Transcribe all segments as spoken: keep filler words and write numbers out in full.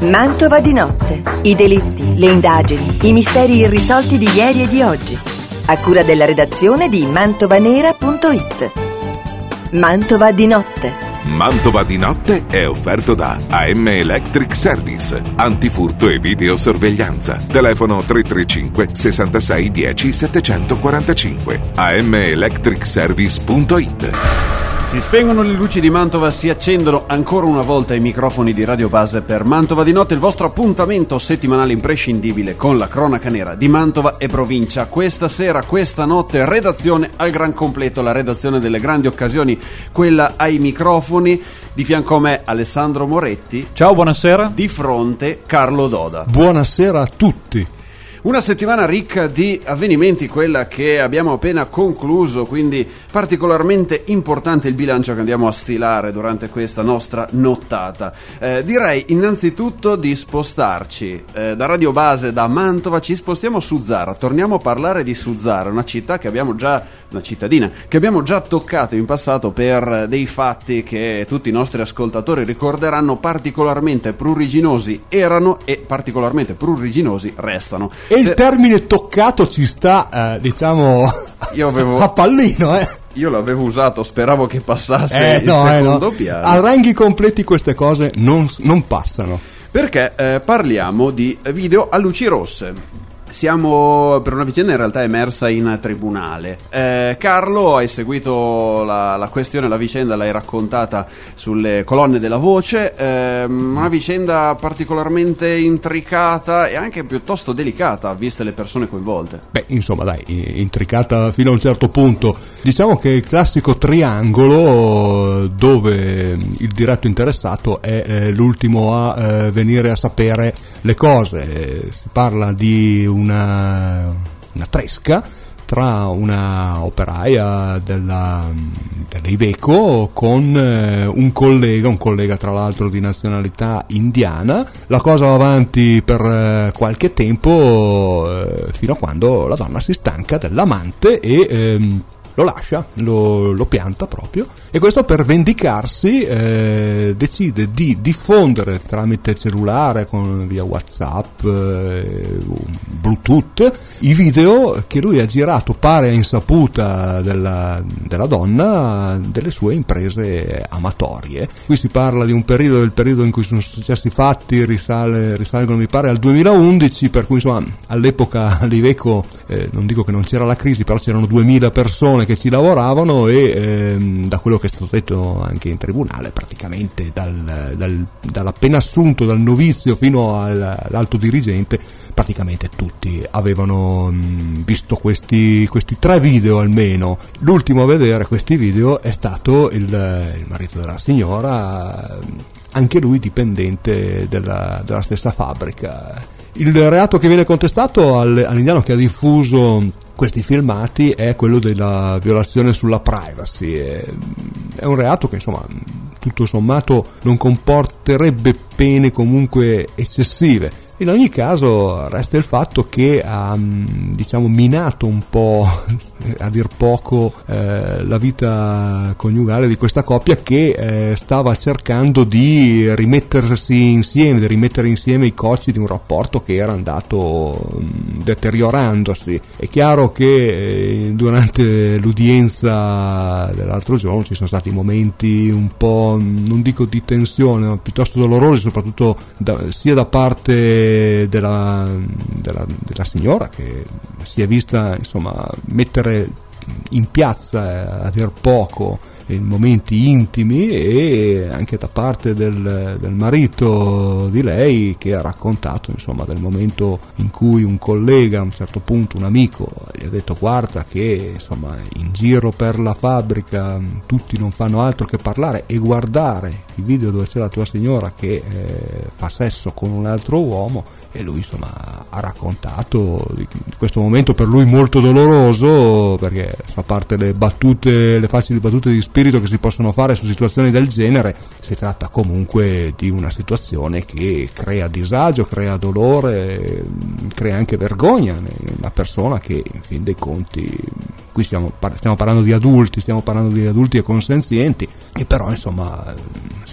Mantova di notte. I delitti, le indagini, i misteri irrisolti di ieri e di oggi. A cura della redazione di mantovanera punto it. Mantova di notte. Mantova di notte è offerto da A M Electric Service, antifurto e videosorveglianza. Telefono tre tre cinque sessantasei dieci settecentoquarantacinque. A M electric service punto it. Si spengono le luci di Mantova, si accendono ancora una volta i microfoni di Radio Base per Mantova di notte, il vostro appuntamento settimanale imprescindibile con la cronaca nera di Mantova e provincia. Questa sera, questa notte, redazione al gran completo, la redazione delle grandi occasioni, quella ai microfoni. Di fianco a me Alessandro Moretti. Ciao, buonasera. Di fronte Carlo Doda. Buonasera a tutti. Una settimana ricca di avvenimenti, quella che abbiamo appena concluso, quindi particolarmente importante il bilancio che andiamo a stilare durante questa nostra nottata. Eh, direi innanzitutto di spostarci eh, da Radio Base, da Mantova, ci spostiamo su Zara, torniamo a parlare di Suzzara, una città che abbiamo già, una cittadina che abbiamo già toccato in passato per dei fatti che tutti i nostri ascoltatori ricorderanno, particolarmente pruriginosi erano e particolarmente pruriginosi restano. E il termine toccato ci sta, eh, diciamo, io avevo, a pallino, eh. Io l'avevo usato, speravo che passasse eh, il no, secondo eh, no. piano. A ranghi completi queste cose non, non passano. Perché eh, parliamo di video a luci rosse. Siamo per una vicenda in realtà emersa in tribunale. eh, Carlo, hai seguito la, la questione, la vicenda, l'hai raccontata sulle colonne della Voce. eh, Una vicenda particolarmente intricata e anche piuttosto delicata, viste le persone coinvolte. Beh, insomma, dai, intricata fino a un certo punto. Diciamo che è il classico triangolo dove il diretto interessato è eh, l'ultimo a eh, venire a sapere le cose. Si parla di una, una tresca tra una operaia della, dell'Iveco con eh, un collega, un collega tra l'altro di nazionalità indiana. La cosa va avanti per eh, qualche tempo eh, fino a quando la donna si stanca dell'amante e ehm, lo lascia, lo, lo pianta proprio, e questo per vendicarsi eh, decide di diffondere tramite cellulare, con, via WhatsApp, eh, Bluetooth, i video che lui ha girato, pare a insaputa della, della donna, delle sue imprese amatorie. Qui si parla di un periodo, il periodo in cui sono successi fatti risale, risalgono mi pare al duemilaundici, per cui insomma all'epoca all'Iveco eh, non dico che non c'era la crisi, però c'erano duemila persone che ci lavoravano e ehm, da quello che è stato detto anche in tribunale, praticamente dal, dal, dall'appena assunto, dal novizio fino al, all'alto dirigente, praticamente tutti avevano mh, visto questi, questi tre video almeno. L'ultimo a vedere questi video è stato il, il marito della signora, anche lui dipendente della, della stessa fabbrica. Il reato che viene contestato al, all'indiano che ha diffuso questi filmati è quello della violazione sulla privacy. È un reato che insomma tutto sommato non comporterebbe pene comunque eccessive. In ogni caso resta il fatto che ha diciamo minato un po', a dir poco, eh, la vita coniugale di questa coppia che eh, stava cercando di rimettersi insieme, di rimettere insieme i cocci di un rapporto che era andato mh, deteriorandosi. È chiaro che eh, durante l'udienza dell'altro giorno ci sono stati momenti un po', non dico di tensione, ma piuttosto dolorosi, soprattutto da, sia da parte Della, della, della signora, che si è vista insomma mettere in piazza a dir poco in momenti intimi, e anche da parte del, del marito di lei, che ha raccontato insomma del momento in cui un collega, a un certo punto un amico, gli ha detto: guarda che insomma in giro per la fabbrica tutti non fanno altro che parlare e guardare i video dove c'è la tua signora che eh, fa sesso con un altro uomo. E lui insomma ha raccontato di, di questo momento per lui molto doloroso, perché fa parte le battute, le facili battute di spirito che si possono fare su situazioni del genere. Si tratta comunque di una situazione che crea disagio, crea dolore, crea anche vergogna nella persona che in fin dei conti, qui stiamo, stiamo parlando di adulti, stiamo parlando di adulti e consenzienti, e però insomma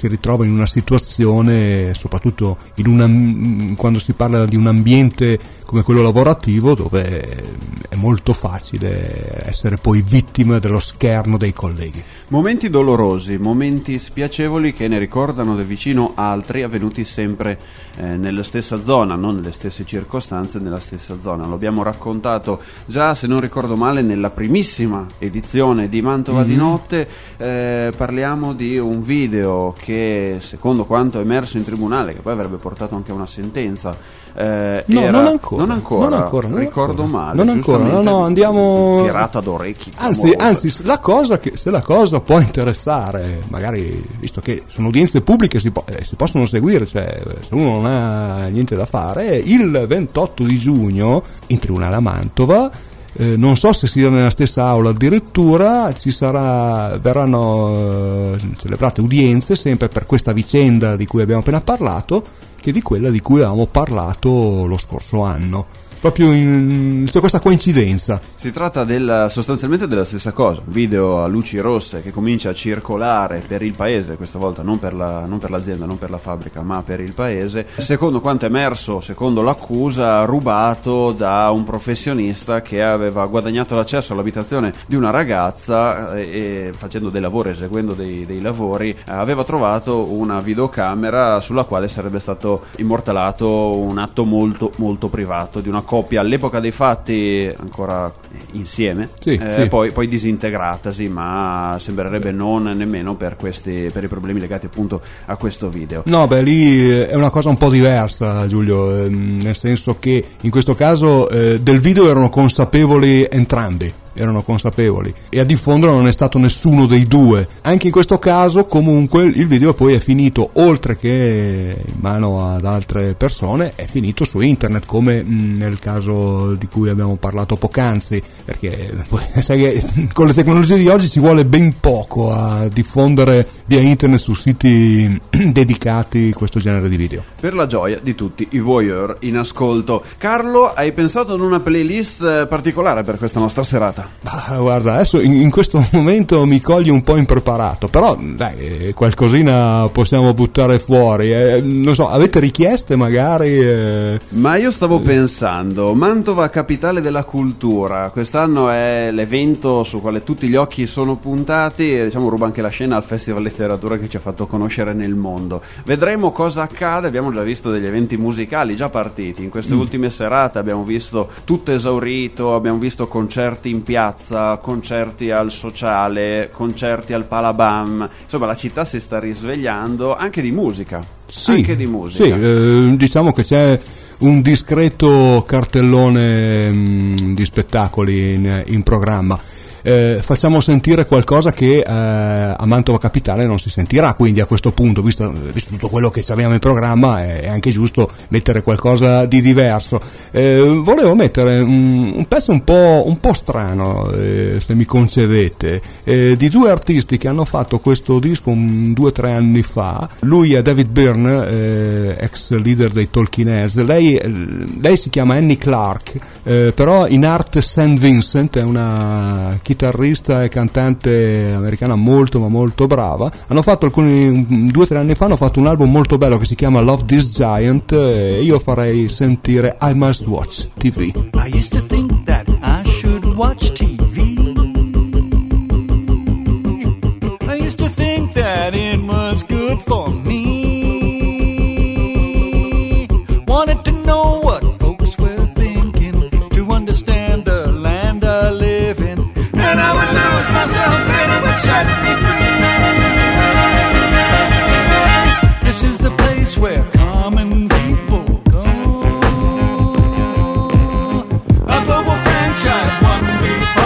si ritrova in una situazione, soprattutto in una, quando si parla di un ambiente come quello lavorativo, dove è molto facile essere poi vittima dello scherno dei colleghi. Momenti dolorosi, momenti spiacevoli che ne ricordano da vicino altri avvenuti sempre eh, nella stessa zona, non nelle stesse circostanze, nella stessa zona. Lo abbiamo raccontato già, se non ricordo male, nella primissima edizione di Mantova mm-hmm. di notte. Eh, parliamo di un video che, secondo quanto emerso in tribunale, che poi avrebbe portato anche a una sentenza, Eh, no, era, non ancora, non ancora, non ancora non ricordo ancora, male. Non ancora, no, no, andiamo. Tirata d'orecchi. Anzi, anzi, la cosa che, se la cosa può interessare, magari, visto che sono udienze pubbliche, si, po- eh, si possono seguire, cioè, se uno non ha niente da fare, il ventotto di giugno in tribunale a Mantova. Eh, non so se sia nella stessa aula, addirittura ci sarà, verranno eh, celebrate udienze sempre per questa vicenda di cui abbiamo appena parlato, che di quella di cui avevamo parlato lo scorso anno. Proprio in c'è questa coincidenza. Si tratta del, sostanzialmente della stessa cosa, un video a luci rosse che comincia a circolare per il paese, questa volta non per, la, non per l'azienda, non per la fabbrica, ma per il paese, secondo quanto è emerso, secondo l'accusa, rubato da un professionista che aveva guadagnato l'accesso all'abitazione di una ragazza e, e facendo dei lavori, eseguendo dei, dei lavori, aveva trovato una videocamera sulla quale sarebbe stato immortalato un atto molto molto privato di una coppia all'epoca dei fatti ancora insieme, sì, eh, sì. Poi, poi disintegratasi, ma sembrerebbe non nemmeno per questi per i problemi legati appunto a questo video. No, beh, lì è una cosa un po' diversa, Giulio, ehm, nel senso che in questo caso eh, del video erano consapevoli entrambi. erano consapevoli e a diffonderlo non è stato nessuno dei due. Anche in questo caso comunque il video poi è finito, oltre che in mano ad altre persone, è finito su internet, come mh, nel caso di cui abbiamo parlato poc'anzi, perché poi, sai che con le tecnologie di oggi ci vuole ben poco a diffondere via internet su siti dedicati a questo genere di video. Per la gioia di tutti i voyeur in ascolto. Carlo, hai pensato ad una playlist particolare per questa nostra serata? Bah, guarda, adesso in, in questo momento mi cogli un po' impreparato, però dai, qualcosina possiamo buttare fuori, eh, non so, avete richieste magari? Eh... Ma io stavo pensando, Mantova capitale della cultura, quest'anno è l'evento su quale tutti gli occhi sono puntati e diciamo ruba anche la scena al Festival Letteratura che ci ha fatto conoscere nel mondo. Vedremo cosa accade, abbiamo già visto degli eventi musicali già partiti, in queste mm. ultime serate abbiamo visto tutto esaurito, abbiamo visto concerti in piazza, concerti al sociale, concerti al Palabam, insomma la città si sta risvegliando anche di musica. Sì, anche di musica. Sì, eh, diciamo che c'è un discreto cartellone mh, di spettacoli in, in programma. Eh, facciamo sentire qualcosa che eh, a Mantova Capitale non si sentirà, quindi a questo punto, visto, visto tutto quello che abbiamo in programma, è, è anche giusto mettere qualcosa di diverso. Eh, volevo mettere un, un pezzo un po', un po' strano, eh, se mi concedete, eh, di due artisti che hanno fatto questo disco un, due o tre anni fa. Lui è David Byrne, eh, ex leader dei Talking Heads, lei, lei si chiama Annie Clark, eh, però in arte Saint Vincent, è una chitarrista e cantante americana molto ma molto brava. Hanno fatto alcuni due o tre anni fa hanno fatto un album molto bello che si chiama Love This Giant, e io farei sentire I Must Watch T V. I used to think that I should watch T V. I used to think that it was good for me. Wanted to know what folks were thinking, to understand the land I live in. And I would lose myself and it would set me free. This is the place where common people go. A global franchise, one big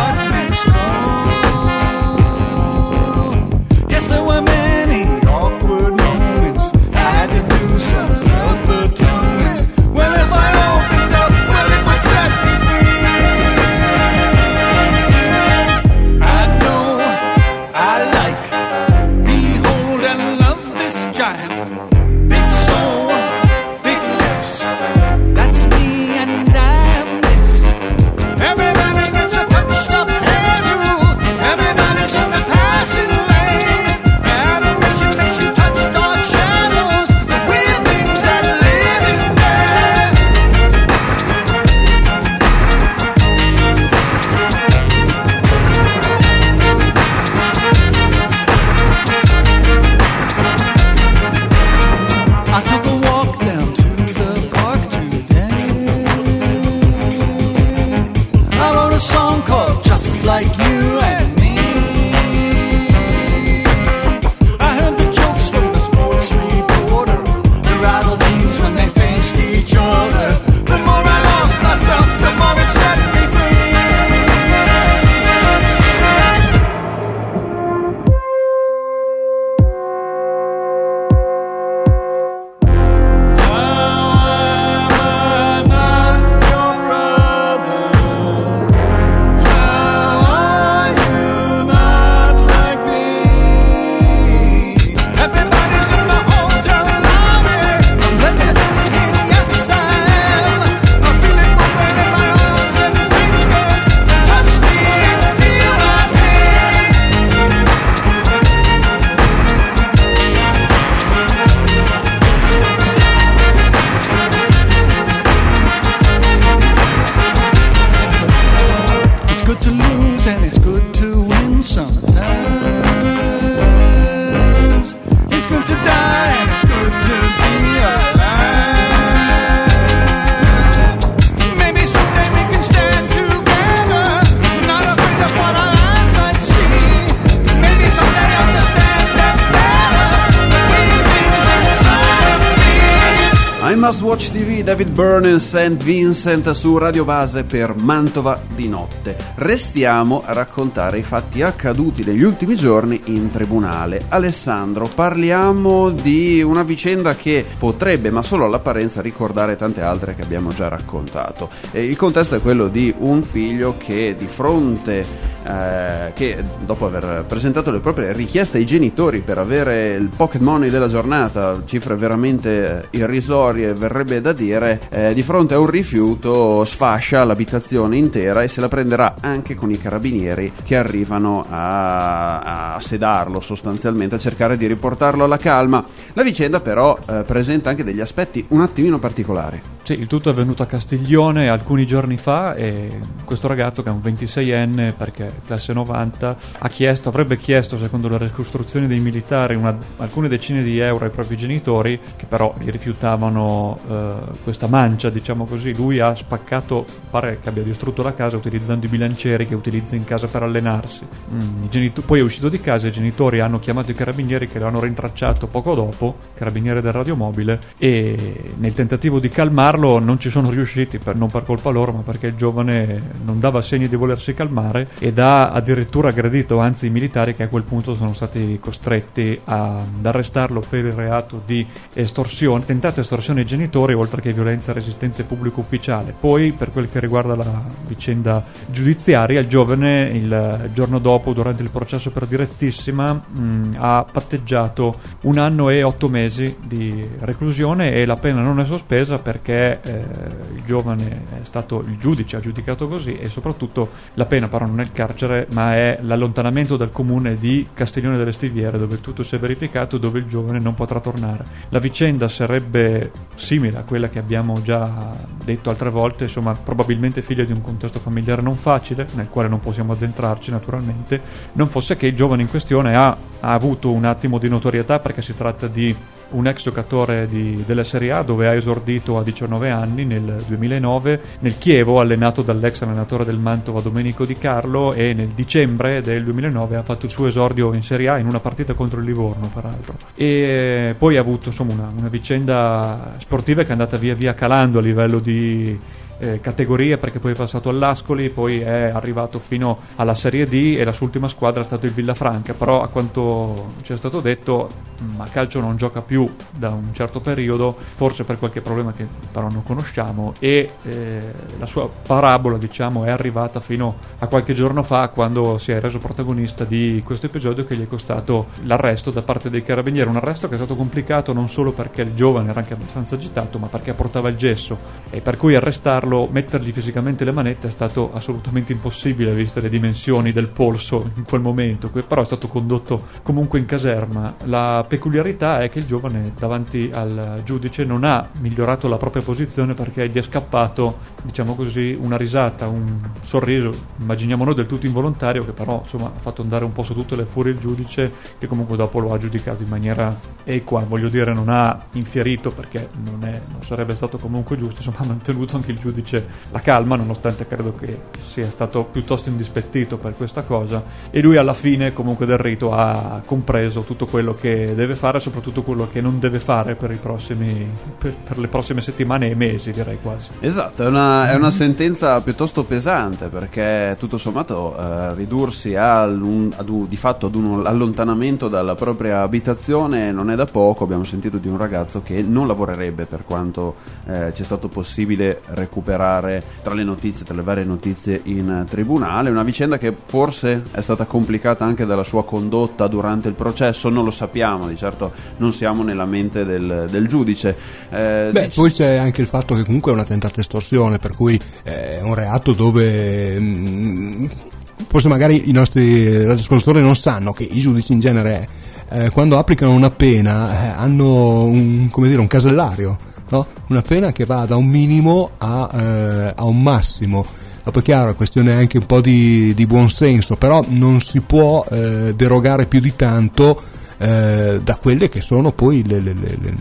Must Watch T V, David Byrne e Saint Vincent su Radio Base per Mantova di notte. Restiamo a raccontare i fatti accaduti negli ultimi giorni in tribunale. Alessandro, parliamo di una vicenda che potrebbe, ma solo all'apparenza, ricordare tante altre che abbiamo già raccontato. E il contesto è quello di un figlio che di fronte eh, che dopo aver presentato le proprie richieste ai genitori per avere il pocket money della giornata, cifre veramente irrisorie verrebbe da dire, eh, di fronte a un rifiuto sfascia l'abitazione intera e se la prenderà anche con i carabinieri che arrivano a, a sedarlo, sostanzialmente a cercare di riportarlo alla calma. La vicenda però eh, presenta anche degli aspetti un attimino particolari. Sì, il tutto è avvenuto a Castiglione alcuni giorni fa e questo ragazzo, che è un ventiseienne perché classe novanta, ha chiesto, avrebbe chiesto, secondo le ricostruzioni dei militari, una, alcune decine di euro ai propri genitori, che però gli rifiutavano eh, questa mancia, diciamo così. Lui ha spaccato, pare che abbia distrutto la casa utilizzando i bilancieri che utilizza in casa per allenarsi. Mm, i genitori, poi è uscito di casa, i genitori hanno chiamato i carabinieri che lo hanno rintracciato poco dopo, carabinieri del radiomobile, e nel tentativo di calmarlo non ci sono riusciti, per, non per colpa loro ma perché il giovane non dava segni di volersi calmare ed ha addirittura aggredito, anzi i militari, che a quel punto sono stati costretti a, ad arrestarlo per il reato di estorsione, tentata estorsione ai genitori, oltre che violenza e resistenza pubblico ufficiale. Poi, per quel che riguarda la vicenda giudiziaria, il giovane il giorno dopo, durante il processo per direttissima, mh, ha patteggiato un anno e otto mesi di reclusione e la pena non è sospesa perché Eh, il giovane è stato, il giudice ha giudicato così, e soprattutto la pena però non è il carcere ma è l'allontanamento dal comune di Castiglione delle Stiviere, dove tutto si è verificato, dove il giovane non potrà tornare. La vicenda sarebbe simile a quella che abbiamo già detto altre volte, insomma probabilmente figlia di un contesto familiare non facile, nel quale non possiamo addentrarci naturalmente, non fosse che il giovane in questione ha, ha avuto un attimo di notorietà perché si tratta di un ex giocatore di, della Serie A, dove ha esordito a diciannove anni nel duemilanove nel Chievo, allenato dall'ex allenatore del Mantova Domenico Di Carlo, e nel dicembre del duemilanove ha fatto il suo esordio in Serie A in una partita contro il Livorno peraltro, e poi ha avuto insomma una, una vicenda sportiva che è andata via via calando a livello di Eh, categorie, perché poi è passato all'Ascoli, poi è arrivato fino alla Serie D e la sua ultima squadra è stato il Villafranca. Però a quanto ci è stato detto mh, a calcio non gioca più da un certo periodo, forse per qualche problema che però non conosciamo, e eh, la sua parabola diciamo è arrivata fino a qualche giorno fa, quando si è reso protagonista di questo episodio che gli è costato l'arresto da parte dei carabinieri. Un arresto che è stato complicato non solo perché il giovane era anche abbastanza agitato, ma perché portava il gesso, e per cui arrestarlo, mettergli fisicamente le manette è stato assolutamente impossibile viste le dimensioni del polso in quel momento, però è stato condotto comunque in caserma. La peculiarità è che il giovane davanti al giudice non ha migliorato la propria posizione, perché gli è scappato, diciamo così, una risata, un sorriso, immaginiamo noi del tutto involontario, che però insomma ha fatto andare un po' su tutte le furie il giudice, che comunque dopo lo ha giudicato in maniera equa, voglio dire non ha infierito, perché non, è, non sarebbe stato comunque giusto, insomma ha mantenuto anche il giudice la calma, nonostante credo che sia stato piuttosto indispettito per questa cosa, e lui alla fine comunque del rito ha compreso tutto quello che deve fare, soprattutto quello che non deve fare per i prossimi per, per le prossime settimane e mesi, direi quasi. Esatto, è una, è una sentenza piuttosto pesante, perché tutto sommato eh, ridursi al, un, ad un, di fatto ad un allontanamento dalla propria abitazione non è da poco. Abbiamo sentito di un ragazzo che non lavorerebbe, per quanto eh, ci è stato possibile recuperare tra le notizie, tra le varie notizie in tribunale. Una vicenda che forse è stata complicata anche dalla sua condotta durante il processo, non lo sappiamo, di certo non siamo nella mente del, del giudice. Eh, Beh, dic- poi c'è anche il fatto che comunque è una tentata estorsione, per cui è un reato dove mh, forse magari i nostri radioascoltatori non sanno che i giudici in genere eh, quando applicano una pena eh, hanno un, come dire, un casellario, no? Una pena che va da un minimo a, eh, a un massimo. Dopo è chiaro, è questione anche un po' di, di buon senso, però non si può eh, derogare più di tanto eh, da quelle che sono poi le, le, le, le,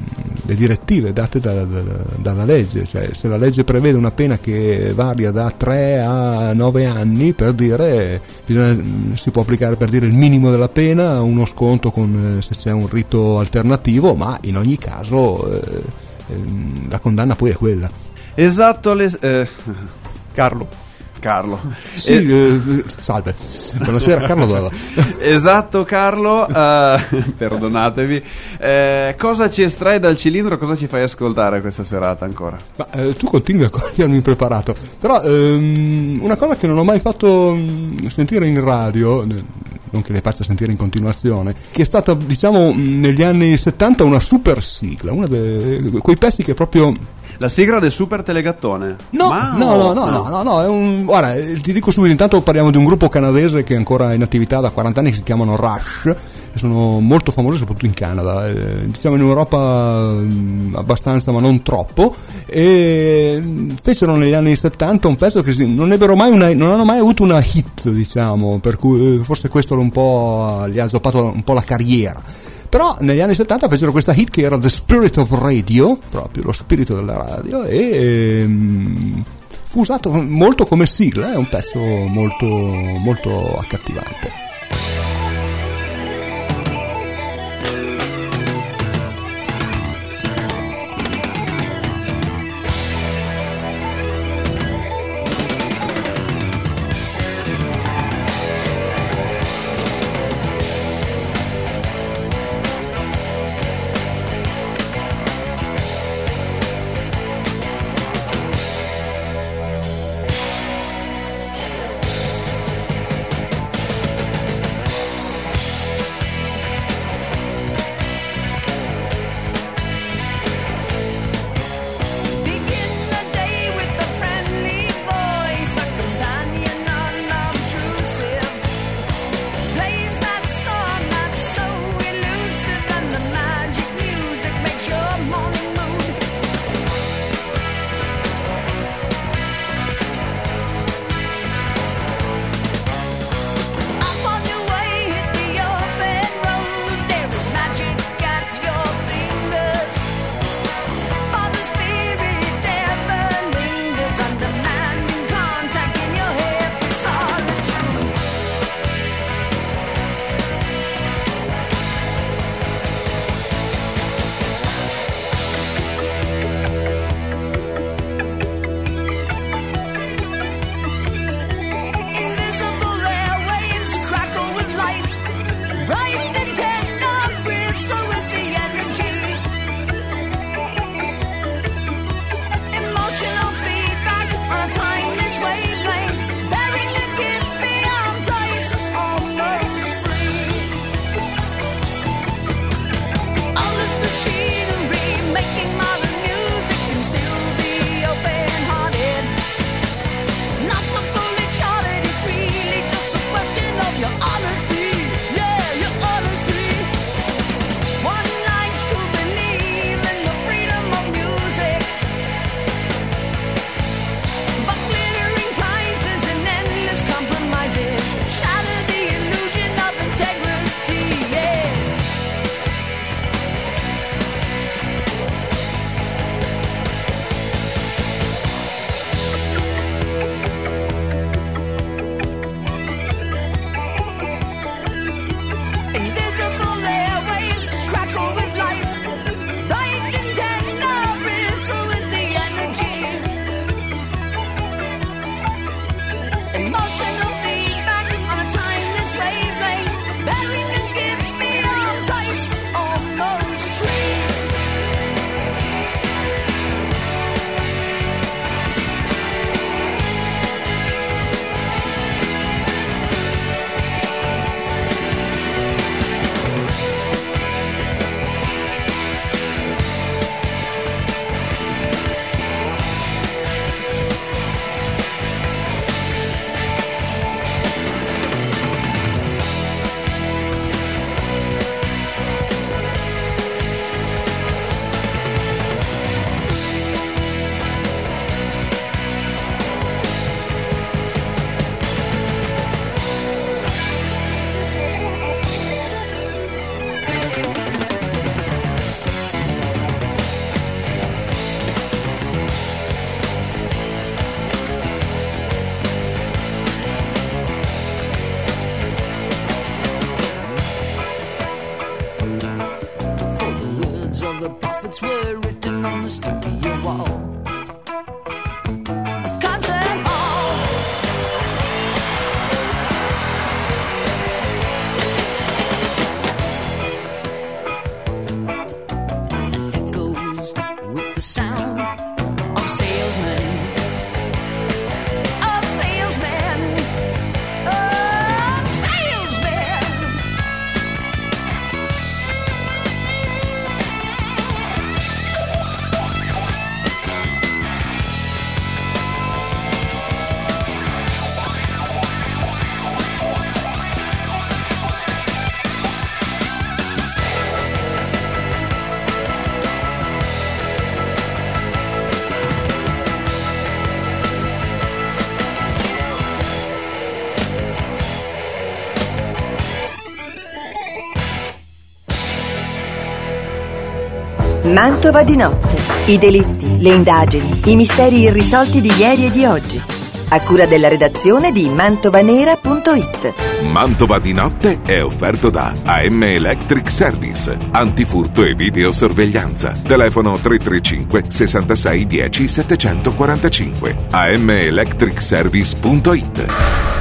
le direttive date da, da, dalla legge. Cioè, se la legge prevede una pena che varia da tre a nove anni, per dire, bisogna, si può applicare, per dire, il minimo della pena, uno sconto con, se c'è un rito alternativo, ma in ogni caso eh, ehm, la condanna poi è quella. Esatto, le, eh, Carlo. Carlo. Sì, Eh, eh, salve. Buonasera Carlo Dalla. Esatto Carlo, eh, perdonatevi. Eh, cosa ci estrai dal cilindro, cosa ci fai ascoltare questa serata ancora? Ma eh, tu continui a cogliermi impreparato. Però ehm, una cosa che non ho mai fatto mh, sentire in radio, n- non che le faccia sentire in continuazione, che è stata, diciamo, mh, negli anni settanta una super sigla, una de- quei pezzi che proprio... La sigla del Super Telegattone? No, Ma no, no, no, no, no, no, è un, guarda, eh, ti dico subito, intanto parliamo di un gruppo canadese che è ancora in attività da quaranta anni, che si chiamano Rush, e sono molto famosi soprattutto in Canada, eh, diciamo in Europa mh, abbastanza ma non troppo, e mh, fecero negli anni settanta un pezzo che si, non ebbero mai una, non hanno mai avuto una hit, diciamo, per cui eh, forse questo un po' gli ha zoppato un po' la carriera. Però negli anni settanta fecero questa hit che era The Spirit of Radio, proprio lo spirito della radio, e ehm, fu usato molto come sigla, è un pezzo molto, molto accattivante. wall. Concert hall. Echoes with the sound of salesmen. Of salesmen. Of salesmen. Mantova di notte. I delitti, le indagini, i misteri irrisolti di ieri e di oggi. A cura della redazione di mantovanera punto it. Mantova di notte è offerto da A M Electric Service, antifurto e videosorveglianza. Telefono tre tre cinque sessantasei dieci settecentoquarantacinque. a m electric service punto it.